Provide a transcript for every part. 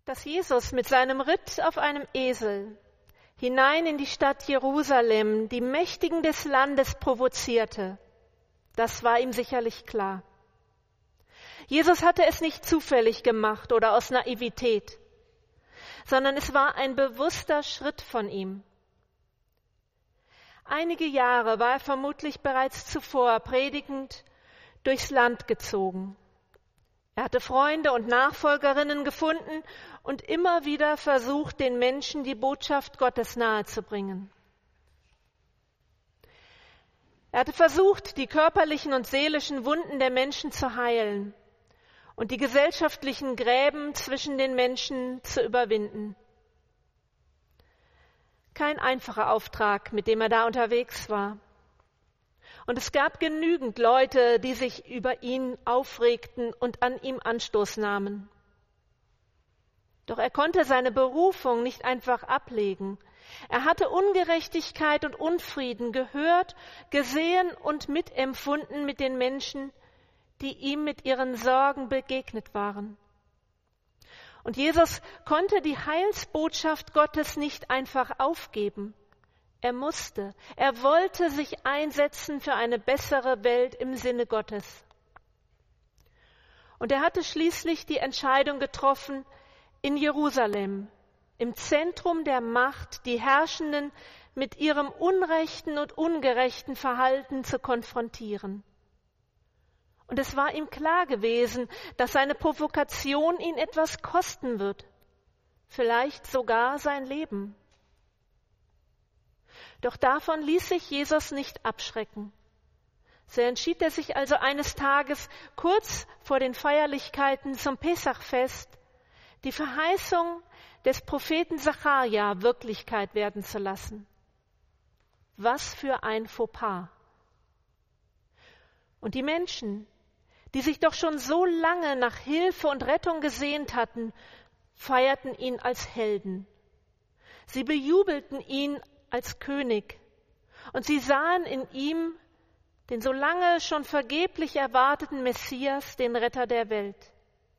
Dass Jesus mit seinem Ritt auf einem Esel hinein in die Stadt Jerusalem die Mächtigen des Landes provozierte, das war ihm sicherlich klar. Jesus hatte es nicht zufällig gemacht oder aus Naivität, sondern es war ein bewusster Schritt von ihm. Einige Jahre war er vermutlich bereits zuvor predigend durchs Land gezogen. Er hatte Freunde und Nachfolgerinnen gefunden und immer wieder versucht, den Menschen die Botschaft Gottes nahezubringen. Er hatte versucht, die körperlichen und seelischen Wunden der Menschen zu heilen und die gesellschaftlichen Gräben zwischen den Menschen zu überwinden. Kein einfacher Auftrag, mit dem er da unterwegs war. Und es gab genügend Leute, die sich über ihn aufregten und an ihm Anstoß nahmen. Doch er konnte seine Berufung nicht einfach ablegen. Er hatte Ungerechtigkeit und Unfrieden gehört, gesehen und mitempfunden mit den Menschen, die ihm mit ihren Sorgen begegnet waren. Und Jesus konnte die Heilsbotschaft Gottes nicht einfach aufgeben. Er wollte sich einsetzen für eine bessere Welt im Sinne Gottes. Und er hatte schließlich die Entscheidung getroffen, in Jerusalem, im Zentrum der Macht, die Herrschenden mit ihrem unrechten und ungerechten Verhalten zu konfrontieren. Und es war ihm klar gewesen, dass seine Provokation ihn etwas kosten wird, vielleicht sogar sein Leben. Doch davon ließ sich Jesus nicht abschrecken. So entschied er sich also eines Tages, kurz vor den Feierlichkeiten zum Pesachfest, die Verheißung des Propheten Sacharja Wirklichkeit werden zu lassen. Was für ein Fauxpas. Und die Menschen, die sich doch schon so lange nach Hilfe und Rettung gesehnt hatten, feierten ihn als Helden. Sie bejubelten ihn als König und sie sahen in ihm den so lange schon vergeblich erwarteten Messias, den Retter der Welt.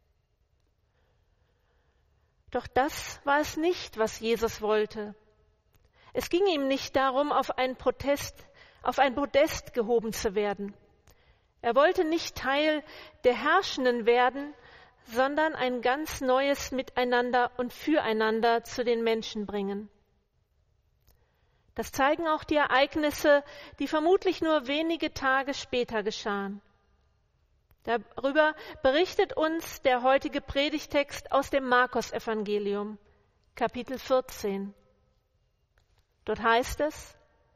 Doch das war es nicht, was Jesus wollte. Es ging ihm nicht darum, auf ein Podest gehoben zu werden. Er wollte nicht Teil der Herrschenden werden, sondern ein ganz neues Miteinander und Füreinander zu den Menschen bringen. Das zeigen auch die Ereignisse, die vermutlich nur wenige Tage später geschahen. Darüber berichtet uns der heutige Predigtext aus dem Markus-Evangelium, Kapitel 14. Dort heißt es: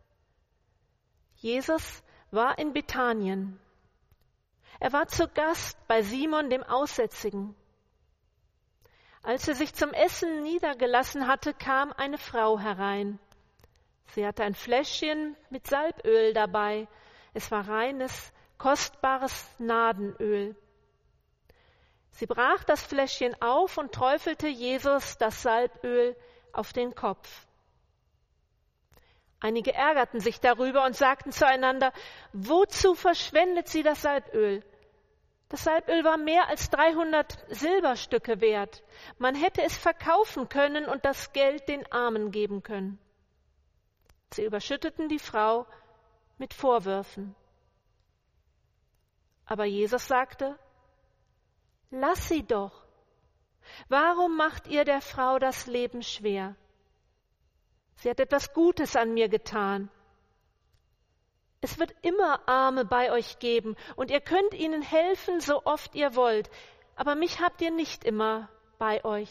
Jesus war in Bethanien. Er war zu Gast bei Simon dem Aussätzigen. Als er sich zum Essen niedergelassen hatte, kam eine Frau herein. Sie hatte ein Fläschchen mit Salböl dabei. Es war reines, kostbares Nadenöl. Sie brach das Fläschchen auf und träufelte Jesus das Salböl auf den Kopf. Einige ärgerten sich darüber und sagten zueinander: Wozu verschwendet sie das Salböl? Das Salböl war mehr als 300 Silberstücke wert. Man hätte es verkaufen können und das Geld den Armen geben können. Sie überschütteten die Frau mit Vorwürfen. Aber Jesus sagte: Lass sie doch. Warum macht ihr der Frau das Leben schwer? Sie hat etwas Gutes an mir getan. Es wird immer Arme bei euch geben und ihr könnt ihnen helfen, so oft ihr wollt. Aber mich habt ihr nicht immer bei euch.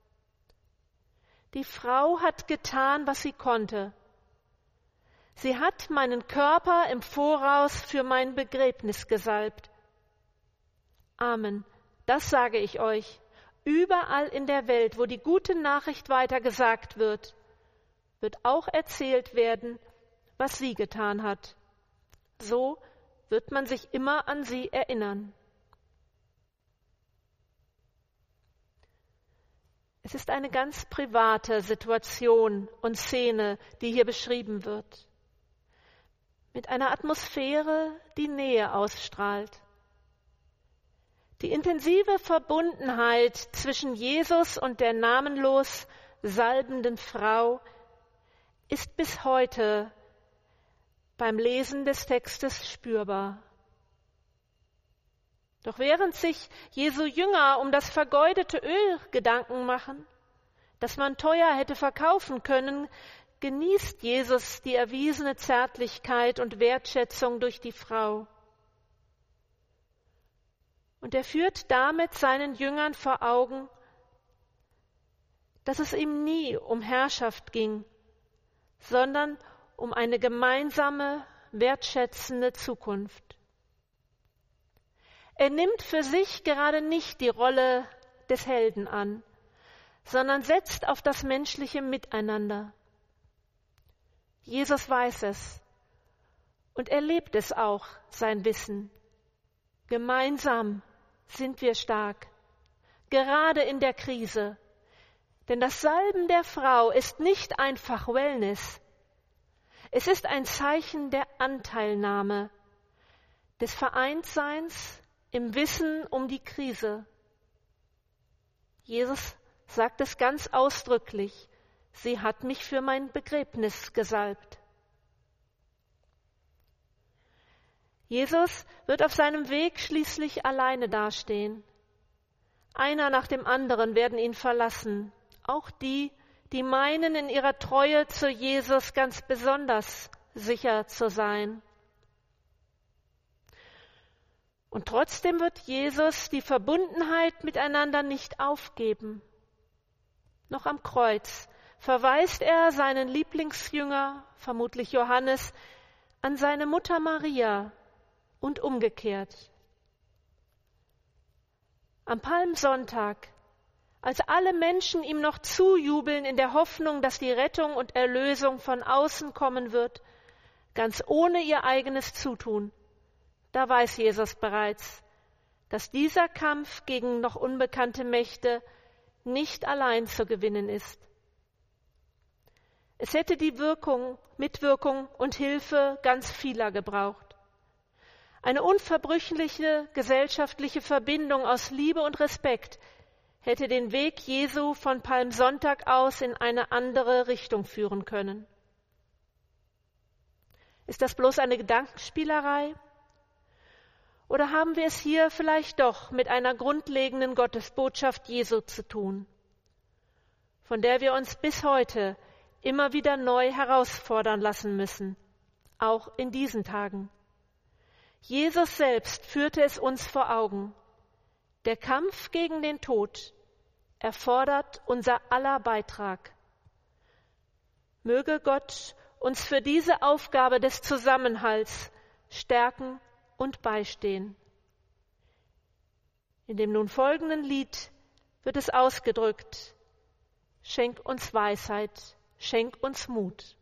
Die Frau hat getan, was sie konnte. Sie hat meinen Körper im Voraus für mein Begräbnis gesalbt. Amen, das sage ich euch. Überall in der Welt, wo die gute Nachricht weitergesagt wird, wird auch erzählt werden, was sie getan hat. So wird man sich immer an sie erinnern. Es ist eine ganz private Situation und Szene, die hier beschrieben wird. Mit einer Atmosphäre, die Nähe ausstrahlt. Die intensive Verbundenheit zwischen Jesus und der namenlos salbenden Frau ist bis heute beim Lesen des Textes spürbar. Doch während sich Jesu Jünger um das vergeudete Öl Gedanken machen, das man teuer hätte verkaufen können, genießt Jesus die erwiesene Zärtlichkeit und Wertschätzung durch die Frau. Und er führt damit seinen Jüngern vor Augen, dass es ihm nie um Herrschaft ging, sondern um eine gemeinsame, wertschätzende Zukunft. Er nimmt für sich gerade nicht die Rolle des Helden an, sondern setzt auf das menschliche Miteinander. Jesus weiß es und er lebt es auch, sein Wissen. Gemeinsam sind wir stark, gerade in der Krise. Denn das Salben der Frau ist nicht einfach Wellness. Es ist ein Zeichen der Anteilnahme, des Vereintseins im Wissen um die Krise. Jesus sagt es ganz ausdrücklich: Sie hat mich für mein Begräbnis gesalbt. Jesus wird auf seinem Weg schließlich alleine dastehen. Einer nach dem anderen werden ihn verlassen, auch die, die meinen, in ihrer Treue zu Jesus ganz besonders sicher zu sein. Und trotzdem wird Jesus die Verbundenheit miteinander nicht aufgeben. Noch am Kreuz verweist er seinen Lieblingsjünger, vermutlich Johannes, an seine Mutter Maria und umgekehrt. Am Palmsonntag, als alle Menschen ihm noch zujubeln in der Hoffnung, dass die Rettung und Erlösung von außen kommen wird, ganz ohne ihr eigenes Zutun, da weiß Jesus bereits, dass dieser Kampf gegen noch unbekannte Mächte nicht allein zu gewinnen ist. Es hätte die Mitwirkung und Hilfe ganz vieler gebraucht. Eine unverbrüchliche gesellschaftliche Verbindung aus Liebe und Respekt hätte den Weg Jesu von Palmsonntag aus in eine andere Richtung führen können. Ist das bloß eine Gedankenspielerei? Oder haben wir es hier vielleicht doch mit einer grundlegenden Gottesbotschaft Jesu zu tun, von der wir uns bis heute immer wieder neu herausfordern lassen müssen, auch in diesen Tagen? Jesus selbst führte es uns vor Augen. Der Kampf gegen den Tod erfordert unser aller Beitrag. Möge Gott uns für diese Aufgabe des Zusammenhalts stärken und beistehen. In dem nun folgenden Lied wird es ausgedrückt: Schenk uns Weisheit, schenk uns Mut.